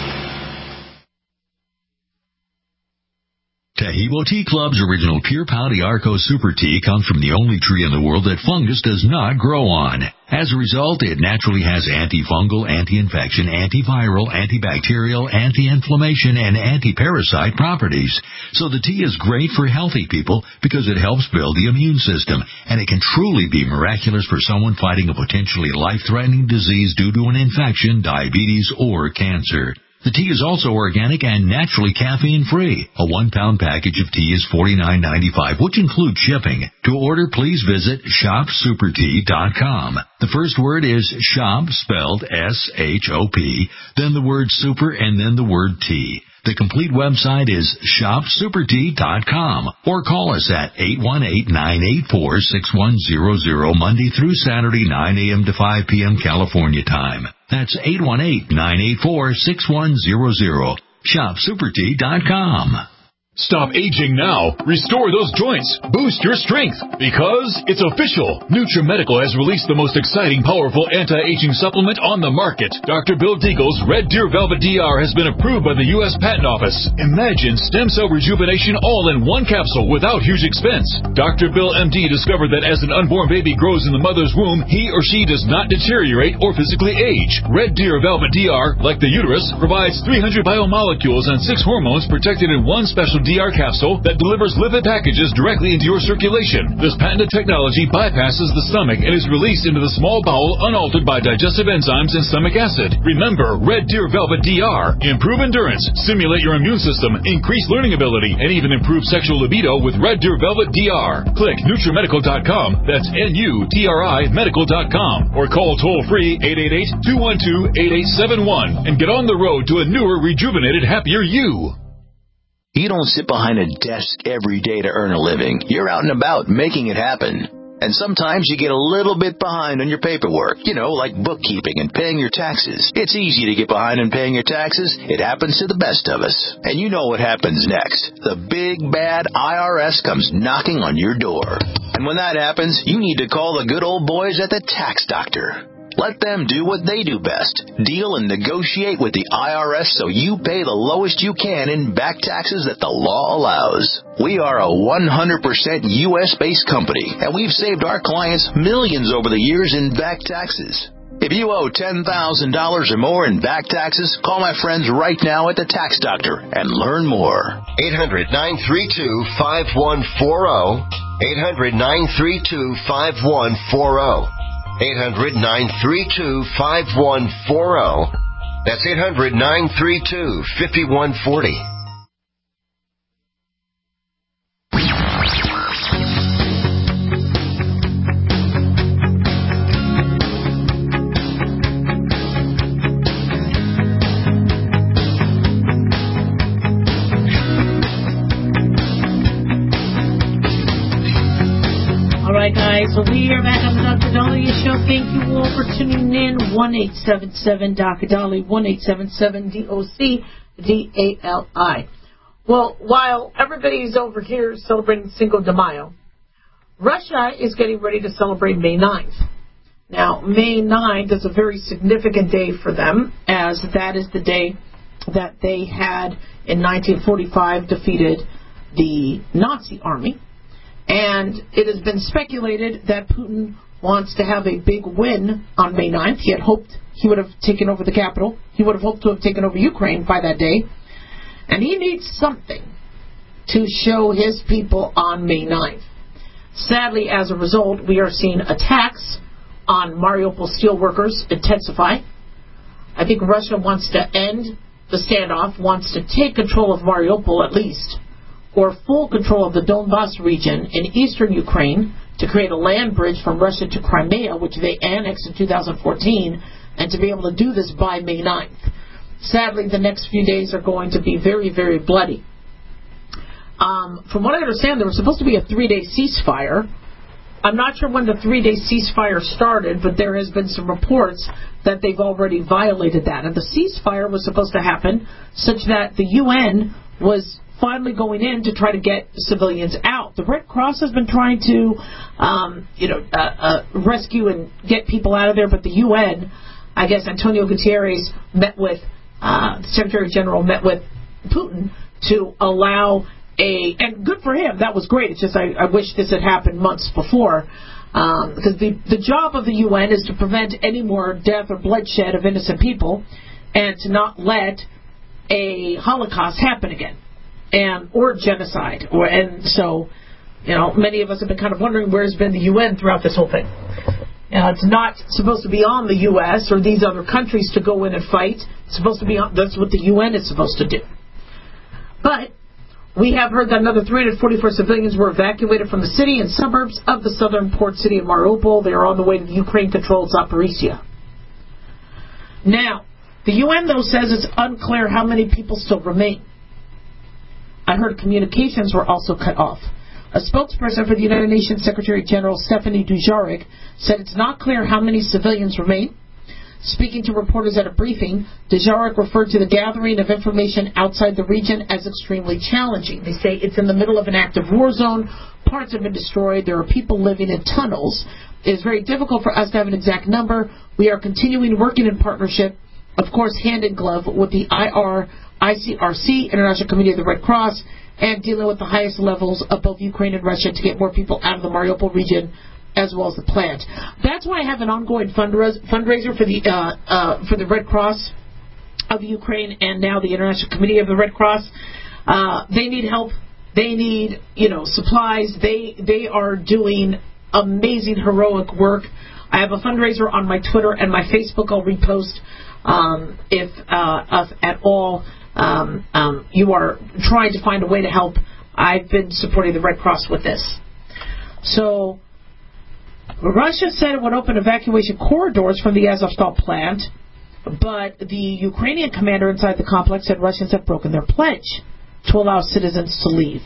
Taheebo Tea Club's original Pure Pau d'Arco Super Tea comes from the only tree in the world that fungus does not grow on. As a result, it naturally has antifungal, anti-infection, antiviral, antibacterial, anti-inflammation, and anti-parasite properties. So the tea is great for healthy people because it helps build the immune system, and it can truly be miraculous for someone fighting a potentially life-threatening disease due to an infection, diabetes, or cancer. The tea is also organic and naturally caffeine-free. A one-pound package of tea is forty-nine ninety-five, which includes shipping. To order, please visit shop super tea dot com. The first word is shop, spelled S H O P, then the word super, and then the word tea. The complete website is shop super tea dot com, or call us at eight one eight, nine eight four, six one zero zero Monday through Saturday, nine a.m. to five p.m. California time. That's eight one eight, nine eight four, six one zero zero. shop super tea dot com. Stop aging now. Restore those joints. Boost your strength. Because it's official. NutriMedical has released the most exciting, powerful anti-aging supplement on the market. Doctor Bill Deagle's Red Deer Velvet D R has been approved by the U S Patent Office. Imagine stem cell rejuvenation all in one capsule without huge expense. Doctor Bill M D discovered that as an unborn baby grows in the mother's womb, he or she does not deteriorate or physically age. Red Deer Velvet D R, like the uterus, provides three hundred biomolecules and six hormones protected in one special D R capsule that delivers lipid packages directly into your circulation. This patented technology bypasses the stomach and is released into the small bowel unaltered by digestive enzymes and stomach acid. Remember, Red Deer Velvet D R. Improve endurance, stimulate your immune system, increase learning ability, and even improve sexual libido with Red Deer Velvet D R. Click NutriMedical dot com, that's N U T R I medical dot com, or call toll-free eight eight eight, two one two, eight eight seven one and get on the road to a newer, rejuvenated, happier you. You don't sit behind a desk every day to earn a living. You're out and about making it happen. And sometimes you get a little bit behind on your paperwork, you know, like bookkeeping and paying your taxes. It's easy to get behind in paying your taxes. It happens to the best of us. And you know what happens next. The big, bad I R S comes knocking on your door. And when that happens, you need to call the good old boys at the Tax Doctor. Let them do what they do best. Deal and negotiate with the I R S so you pay the lowest you can in back taxes that the law allows. We are a one hundred percent U S-based company, and we've saved our clients millions over the years in back taxes. If you owe ten thousand dollars or more in back taxes, call my friends right now at the Tax Doctor and learn more. eight hundred, nine three two, five one four zero. eight hundred, nine three two, five one four zero. eight hundred, nine three two, five one four zero. That's eight hundred, nine three two, five one four zero. Guys, so we are back on the Doctor Dahlia Show. Thank you all for tuning in. one eight seven seven D O C D A L I, one eight seven seven D O C D A L I. Well, while everybody's over here celebrating Cinco de Mayo, Russia is getting ready to celebrate May ninth. Now, May ninth is a very significant day for them, as that is the day that they had in nineteen forty-five defeated the Nazi army. And it has been speculated that Putin wants to have a big win on May ninth. He had hoped he would have taken over the capital. He would have hoped to have taken over Ukraine by that day. And he needs something to show his people on May ninth. Sadly, as a result, we are seeing attacks on Mariupol steelworkers intensify. I think Russia wants to end the standoff, wants to take control of Mariupol at least, or full control of the Donbas region in eastern Ukraine to create a land bridge from Russia to Crimea, which they annexed in two thousand fourteen, and to be able to do this by May ninth. Sadly, the next few days are going to be very, very bloody. Um, from what I understand, there was supposed to be a three-day ceasefire. I'm not sure when the three-day ceasefire started, but there has been some reports that they've already violated that. And the ceasefire was supposed to happen such that the U N was finally going in to try to get civilians out. The Red Cross has been trying to, um, you know, uh, uh, rescue and get people out of there, but the U N, I guess Antonio Guterres met with, uh, the Secretary General met with Putin to allow a, and good for him, that was great. It's just I, I wish this had happened months before, um, because the, the job of the U N is to prevent any more death or bloodshed of innocent people and to not let a Holocaust happen again, and or genocide. Or and so, you know, many of us have been kind of wondering where's been the U N throughout this whole thing. You know, it's not supposed to be on the U S or these other countries to go in and fight. It's supposed to be on, that's what the U N is supposed to do. But we have heard that another three hundred forty-four civilians were evacuated from the city and suburbs of the southern port city of Mariupol. They are on the way to the Ukraine-controlled Zaporizhia. Now, the U N, though, says it's unclear how many people still remain. I heard communications were also cut off. A spokesperson for the United Nations Secretary General Stephanie Dujarric said it's not clear how many civilians remain. Speaking to reporters at a briefing, Dujarric referred to the gathering of information outside the region as extremely challenging. They say it's in the middle of an active war zone. Parts have been destroyed. There are people living in tunnels. It is very difficult for us to have an exact number. We are continuing working in partnership, of course, hand in glove with the I R, I C R C, International Committee of the Red Cross, and dealing with the highest levels of both Ukraine and Russia to get more people out of the Mariupol region, as well as the plant. That's why I have an ongoing fundraiser for the uh, uh, for the Red Cross of Ukraine and now the International Committee of the Red Cross. Uh, they need help. They need, you know, supplies. They they are doing amazing, heroic work. I have a fundraiser on my Twitter and my Facebook. I'll repost um, if, uh, if at all um, um, you are trying to find a way to help. I've been supporting the Red Cross with this. So Russia said it would open evacuation corridors from the Azovstal plant, but the Ukrainian commander inside the complex said Russians have broken their pledge to allow citizens to leave.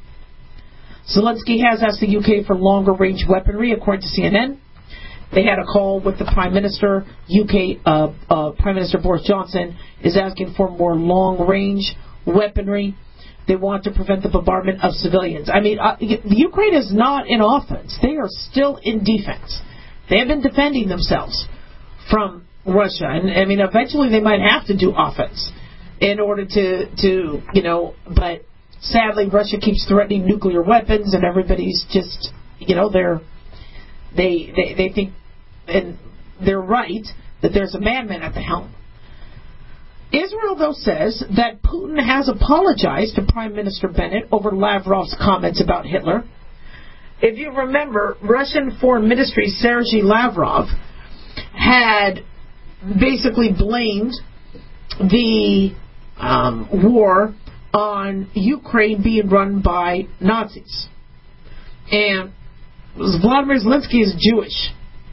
Zelensky has asked the U K for longer-range weaponry, according to C N N. They had a call with the Prime Minister. U K uh, uh, Prime Minister Boris Johnson is asking for more long-range weaponry. They want to prevent the bombardment of civilians. I mean, uh, the Ukraine is not in offense. They are still in defense. They have been defending themselves from Russia. And, I mean, eventually they might have to do offense in order to, to, you know, but sadly Russia keeps threatening nuclear weapons and everybody's just, you know, they're, they, they, they think, and they're right, that there's a madman at the helm. Israel, though, says that Putin has apologized to Prime Minister Bennett over Lavrov's comments about Hitler. If you remember, Russian Foreign Ministry Sergei Lavrov had basically blamed the um, war on Ukraine being run by Nazis. And Vladimir Zelensky is Jewish.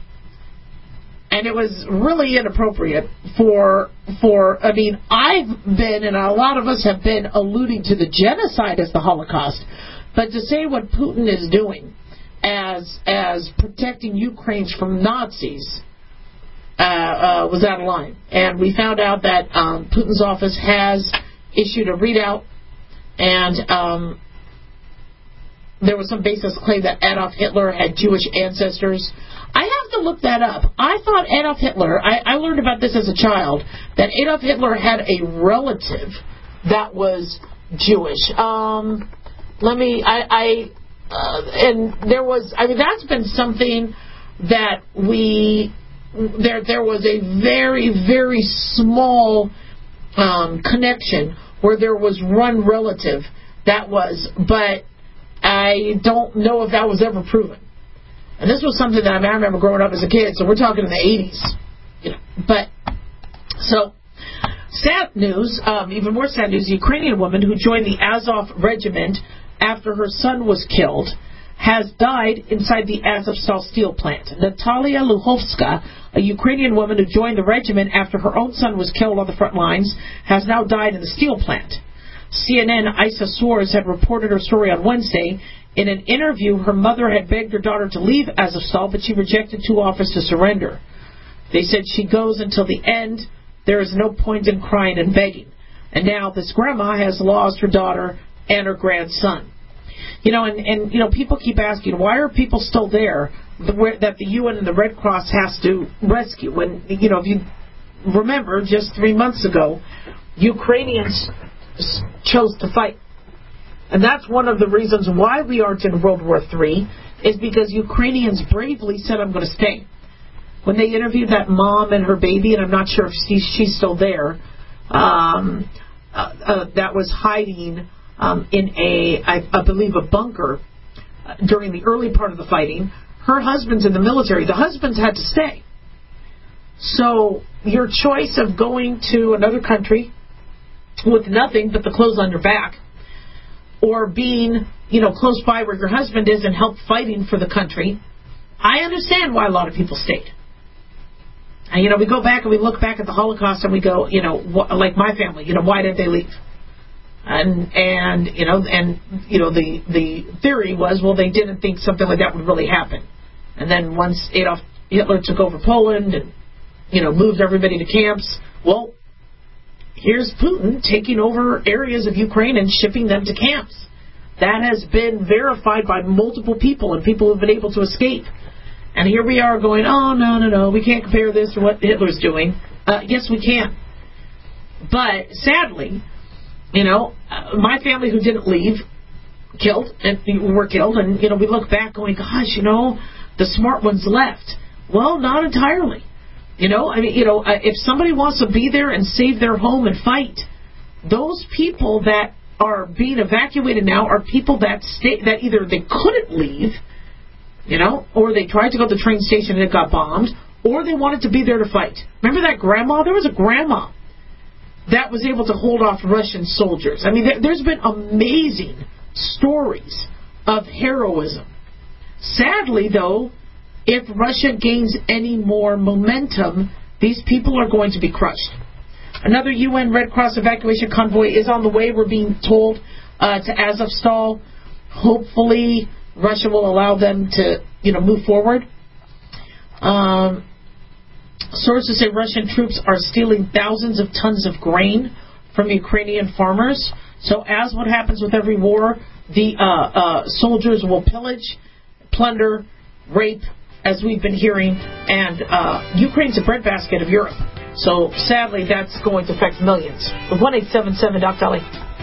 And it was really inappropriate for, for, I mean, I've been, and a lot of us have been, alluding to the genocide as the Holocaust, but to say what Putin is doing as as protecting Ukrainians from Nazis uh, uh, was out of line. And we found out that um, Putin's office has issued a readout, and um, there was some baseless claim that Adolf Hitler had Jewish ancestors. I have to look that up. I thought Adolf Hitler, I, I learned about this as a child, that Adolf Hitler had a relative that was Jewish. Um, Let me, I, I uh, and there was, I mean, that's been something that we, there, there was a very, very small um, connection where there was one relative that was, but I don't know if that was ever proven. And this was something that I, mean, I remember growing up as a kid, so we're talking in the eighties. You know, but, so, sad news, um, even more sad news, the Ukrainian woman who joined the Azov regiment after her son was killed has died inside the Azovstal steel plant. Natalia Luhovska, a Ukrainian woman who joined the regiment after her own son was killed on the front lines, has now died in the steel plant. C N N Isa Soares had reported her story on Wednesday. In an interview, her mother had begged her daughter to leave Azovstal, but she rejected two offers to surrender. They said she goes until the end. There is no point in crying and begging. And now this grandma has lost her daughter and her grandson. You know, and, and you know, people keep asking, why are people still there that the U N and the Red Cross has to rescue? When, you know, if you remember, just three months ago, Ukrainians chose to fight. And that's one of the reasons why we aren't in World War Three, is because Ukrainians bravely said, I'm going to stay. When they interviewed that mom and her baby, and I'm not sure if she's, she's still there, um, uh, uh, that was hiding um, in a, I, I believe, a bunker uh, during the early part of the fighting. Her husband's in the military. The husband's had to stay. So your choice of going to another country with nothing but the clothes on your back, or being, you know, close by where your husband is and help fighting for the country, I understand why a lot of people stayed. And, you know, we go back and we look back at the Holocaust and we go, you know, wh- like my family, you know, why did they leave? And, and you know, and, you know, the, the theory was, well, they didn't think something like that would really happen. And then once Adolf Hitler took over Poland and, you know, moved everybody to camps, well, here's Putin taking over areas of Ukraine and shipping them to camps. That has been verified by multiple people and people who have been able to escape. And here we are going, oh, no, no, no, we can't compare this to what Hitler's doing. Uh, yes, we can. But sadly, you know, uh, my family who didn't leave, killed, and were killed. And, you know, we look back going, gosh, you know, the smart ones left. Well, not entirely. You know, I mean, you know, uh, if somebody wants to be there and save their home and fight, those people that are being evacuated now are people that stay, that either they couldn't leave, you know, or they tried to go to the train station and it got bombed, or they wanted to be there to fight. Remember that grandma? There was a grandma that was able to hold off Russian soldiers. I mean, there, there's been amazing stories of heroism. Sadly, though, if Russia gains any more momentum, these people are going to be crushed. Another U N Red Cross evacuation convoy is on the way, we're being told, uh, to Azovstal. Hopefully, Russia will allow them to, you know, move forward. Um, sources say Russian troops are stealing thousands of tons of grain from Ukrainian farmers. So as what happens with every war, the uh, uh, soldiers will pillage, plunder, rape, as we've been hearing, and uh, Ukraine's a breadbasket of Europe. So sadly, that's going to affect millions. one eight seven seven Doc Dolly.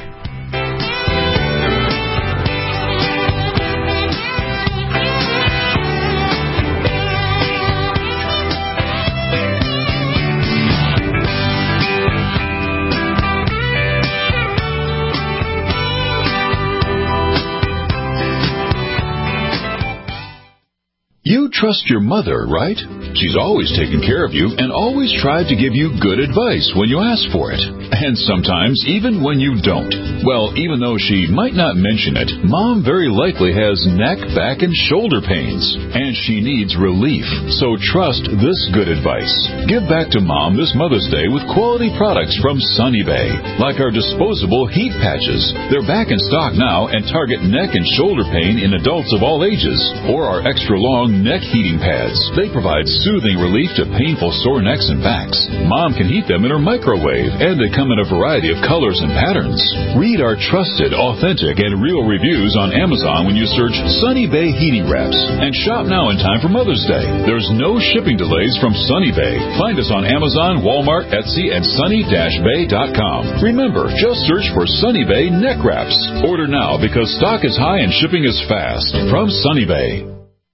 You trust your mother, right? She's always taken care of you and always tried to give you good advice when you ask for it. And sometimes even when you don't. Well, even though she might not mention it, Mom very likely has neck, back, and shoulder pains. And she needs relief. So trust this good advice. Give back to Mom this Mother's Day with quality products from Sunny Bay. Like our disposable heat patches. They're back in stock now and target neck and shoulder pain in adults of all ages. Or our extra long neck heating pads. They provide soothing relief to painful sore necks and backs. Mom can heat them in her microwave, and they come in a variety of colors and patterns. Read our trusted, authentic, and real reviews on Amazon when you search Sunny Bay Heating Wraps. And shop now in time for Mother's Day. There's no shipping delays from Sunny Bay. Find us on Amazon, Walmart, Etsy, and sunny dash bay dot com. Remember, just search for Sunny Bay Neck Wraps. Order now because stock is high and shipping is fast. From Sunny Bay.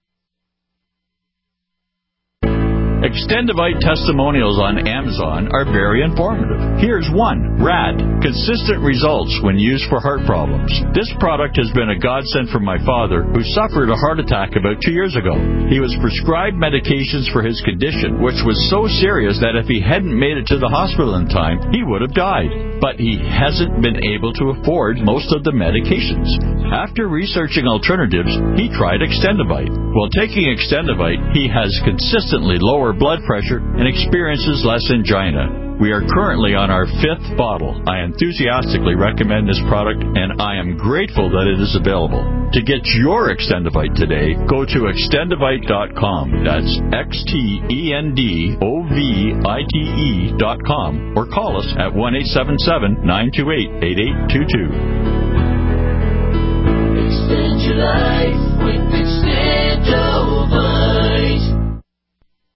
Extendivite testimonials on Amazon are very informative. Here's one. Rad. Consistent results when used for heart problems. This product has been a godsend for my father, who suffered a heart attack about two years ago. He was prescribed medications for his condition, which was so serious that if he hadn't made it to the hospital in time, he would have died. But he hasn't been able to afford most of the medications. After researching alternatives, he tried Extendivite. While taking Extendivite, he has consistently lower blood pressure and experiences less angina. We are currently on our fifth bottle. I enthusiastically recommend this product, and I am grateful that it is available. To get your Extendivite today, go to extendivite dot com. That's X T E N D O V I T E dot com, or call us at one eight seven seven, nine two eight, eight eight two two. Extend your life with Extendivite.